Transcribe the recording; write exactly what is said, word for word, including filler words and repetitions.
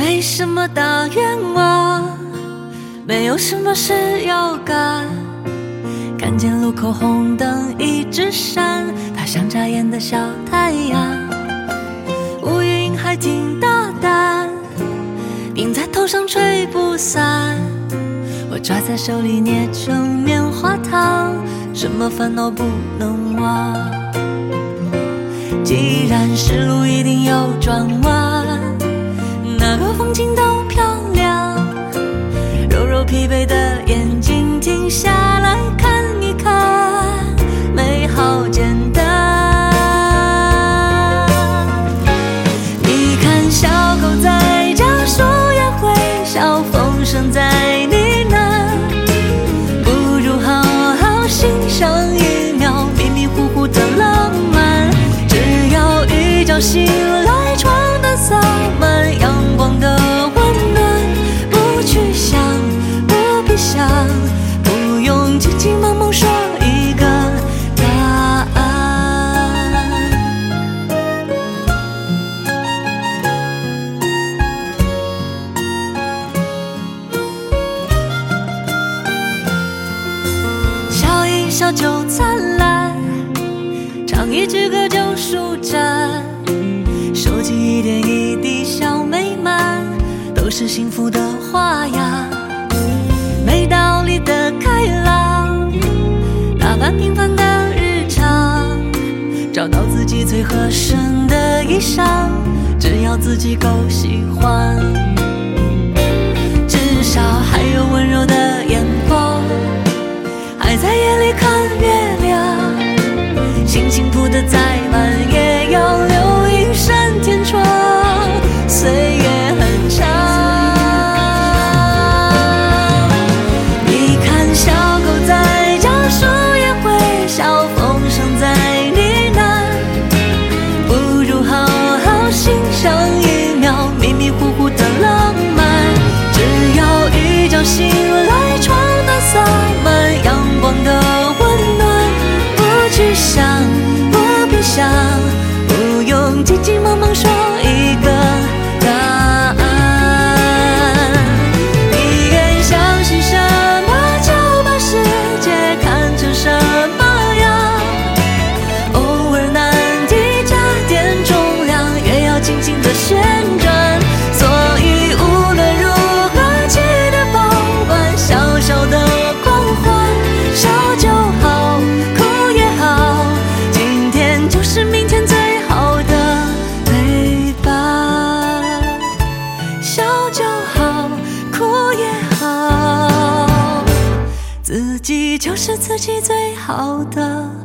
没什么大愿望，没有什么事要干。看见路口红灯一直闪，它像眨眼的小太阳。乌云还挺大胆，顶在头上吹不散。我抓在手里捏成棉花糖，什么烦恼不能忘。既然是路一定要转弯，哪个风景都漂亮。揉揉疲惫的眼睛，停下来看一看，美好简单。你看小狗在家，树叶会笑，风声在呢喃，不如好好欣赏一秒迷迷糊糊的浪漫。只要一觉醒来，床单洒满阳光的温暖，不去想，不必想，不用急急忙忙说一个答案。笑一笑就灿烂，唱一支歌就舒展，收集一点一滴小美满，都是幸福的花样。没道理的开朗，打扮平凡的日常，找到自己最合身的衣裳，只要自己够喜欢。至少还有温柔的眼光，还在夜里看月亮，心情谱得再慢也要留一扇天窗，岁月很长。你看小狗在家，树叶会笑，风声在呢喃，不如好好欣赏一秒迷迷糊糊的浪漫。只要一觉醒来，床单洒满阳光的温暖，不去想，不必想，不用急急忙忙说一个答案。你愿相信什么，就把世界看成什么样。偶尔难题加点重量，越要轻轻地旋转。所以无论如何，记得保管小小的光环，笑就好，哭也好，今天就是明天最好的陪伴。笑就好，哭也好，自己就是自己最好的